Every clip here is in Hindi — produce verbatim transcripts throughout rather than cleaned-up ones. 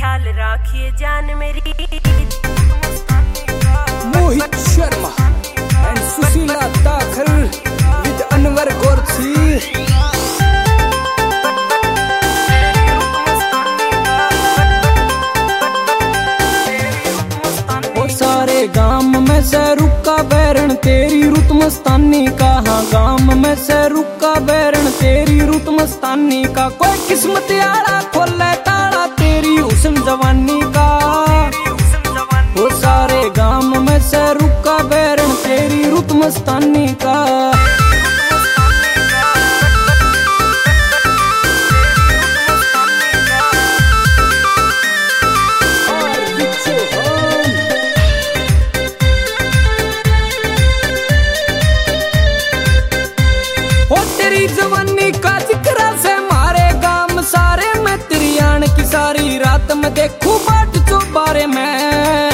ख्याल राखिए जान मेरी। मोहित शर्मा एंड सुशीला दाखल विद अनवर गोरछी। सारे गाम में से रुका बैरण तेरी रुत मस्तानी का। हाँ गाम में से रुका बैरण तेरी रुत मस्तानी का। कोई किस्मत यारा खोले ताला तेरी हुस्न जवानी का। वो सारे गाम में से रुका बैरण तेरी रुत मस्तानी का। जवानी का जिक्र से मारे गाम सारे में तेरी आन की सारी रात में देखूं बाट चौबारे में।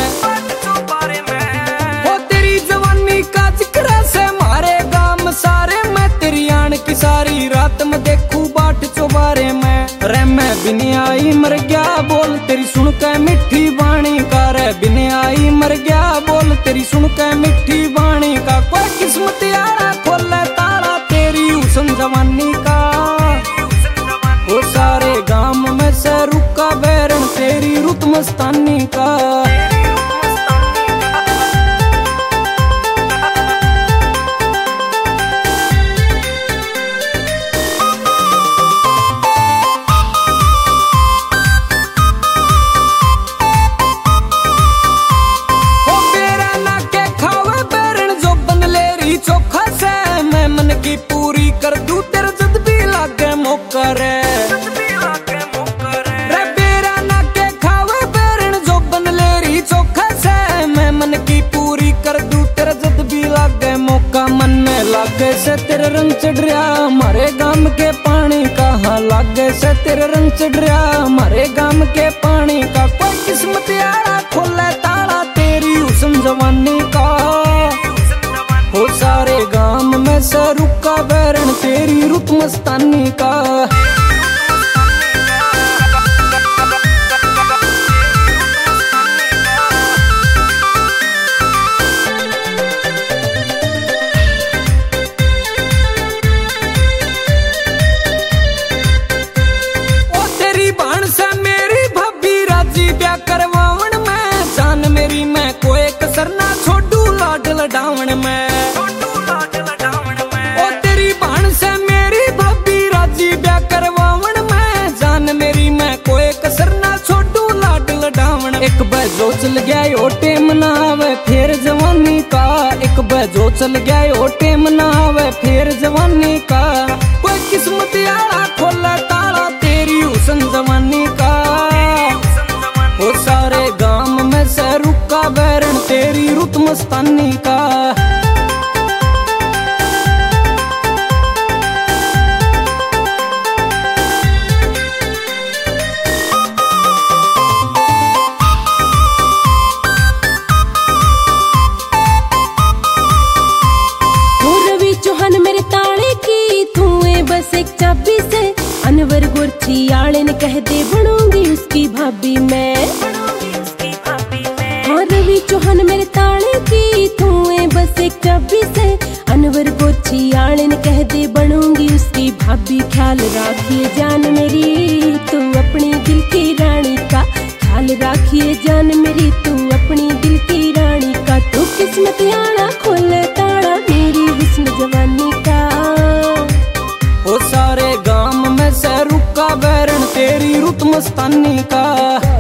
हो तेरी जवानी का जिक्र से मारे गाम सारे में तेरी आन की सारी रात में देखूं बाट चौबारे में। रे मैं बिने आई मर गया बोल तेरी सुन के मिठी बाणी का। रे बिने आई मर गया बोल तेरी सुन के मिठी बाणी का। कोई किस्मत यारा खोले तारा तेरी हुस्न जवानी का। वो सारे गाम में से रुका बैरण तेरी रुत मस्तानी का। चोखा से मैं मन की पूरी कर दूं तेरे जद भी लागे मौका रे। रे बेरा ना के खावे बैरण जो बन ले रही चोखा से मैं मन की पूरी कर दूं तेरे जद भी लागे मौका। मन में लागे से तेरे रंग चढ़ रहा हमारे गाम के पानी का। हाँ लागे से तेरे रंग चढ़ रहा हमारे गाम के पानी का। कोई किस्मत यारा खोले ताला तेरी हुस्न जवानी का। वो सारे गाम में से रुका बैरण तेरी रुत मस्तानी का। ओ तेरी भाण से मेरी भाभी राजी ब्याह करवावन में। जान मेरी मैं कोई कसर ना छोड़ू लाड लडावन में। एक बजो चल गया ओ टेम ना आवे फिर जवानी का। एक बजो चल गया ओ टेम ना आवे फिर जवानी का। कोई किस्मत यारा खोले ताला तेरी हुस्न जवानी का। वो सारे गाम में से रुका बैरण तेरी रुत मस्तानी का। अनवर गोरछी आले ने कह दे बनूंगी उसकी भाभी मैं। हाँ रवि चौहान मेरे ताले की तू है बस एक चाबी से। अनवर गोरछी आले ने कह दे बनूंगी उसकी भाभी। ख्याल राखिए जान मेरी तू अपनी दिल की रानी का। ख्याल राखिए जान मेरी तू अपनी दिल की रानी का। तू किस्मत आना खोले ताड़ा मेरी हुस्न जवानी का। वो सारे गाम में से रुका बैरण तेरी रुत मस्तानी का।